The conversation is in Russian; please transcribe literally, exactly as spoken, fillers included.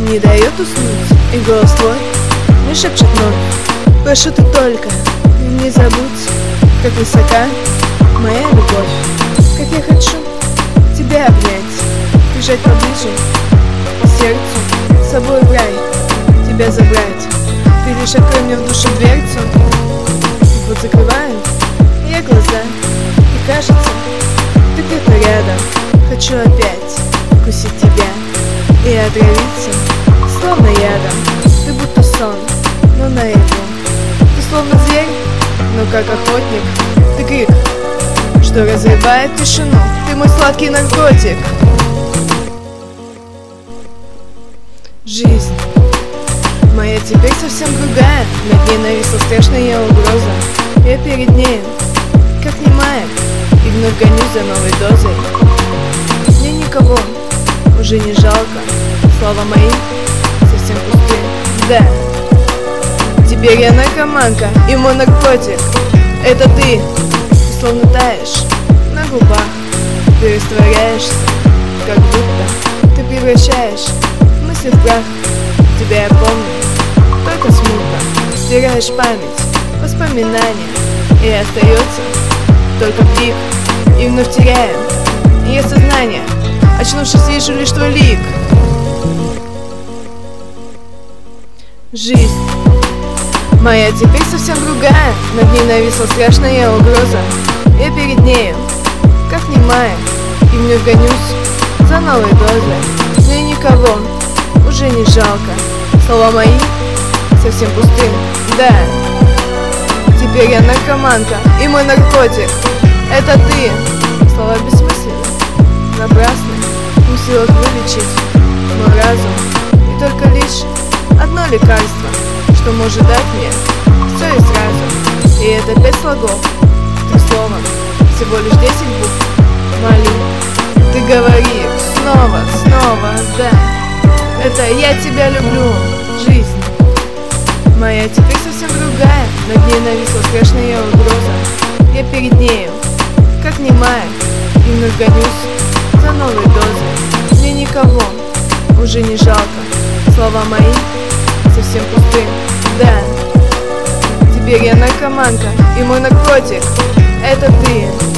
не дает уснуть, и голос твой не шепчет вновь: прошу ты только, не забудь, как высока моя любовь. Как я хочу тебя обнять, прижать поближе к сердцу, с собой в рай тебя забрать. Ты лишь открой мне в душу дверцу, и вот закрываю я глаза, и кажется, ты где-то рядом. Хочу опять вкусить тебя и отравиться, словно ядом. Ты будто сон, но наяву. Ты словно зверь, но как охотник. Ты крик, что разрывает тишину. Ты мой сладкий наркотик. Жизнь моя теперь совсем другая. Над ней нависла страшная угроза. Я перед нею, как немая, и вновь гонюсь за новой дозой. Мне никого уже не жалко, слова мои совсем пустые. Да, теперь я наркоманка, и мой наркотик — это ты. Ты словно таешь на губах, ты растворяешься, как будто ты превращаешь мысли в прах. Тебя я помню, только смутно, стираешь память, воспоминания, и остается только крик, и вновь теряем я сознание. Очнувшись, вижу лишь твой лик. Жизнь моя теперь совсем другая. Над ней нависла страшная угроза. Я перед нею, как немая, и вновь гонюсь за новой дозой. Мне никого уже не жалко, слова мои совсем пустые. Да, теперь я наркоманка, и мой наркотик — это ты. Слова бессмысленны, напрасны, не в силах вылечить мой разум. И только лишь одно лекарство, что может дать мне все и сразу. И это пять слогов, три слова, всего лишь десять букв. Молю, ты говори снова, снова, да. Это я тебя люблю, жизнь моя теперь совсем другая. Над ней нависла страшная угроза. Я перед нею, как немая, и вновь гонюсь за новой дозой. Мне никого уже не жалко, слова мои совсем пустые. Да, теперь я наркоманка, и мой наркотик — это ты.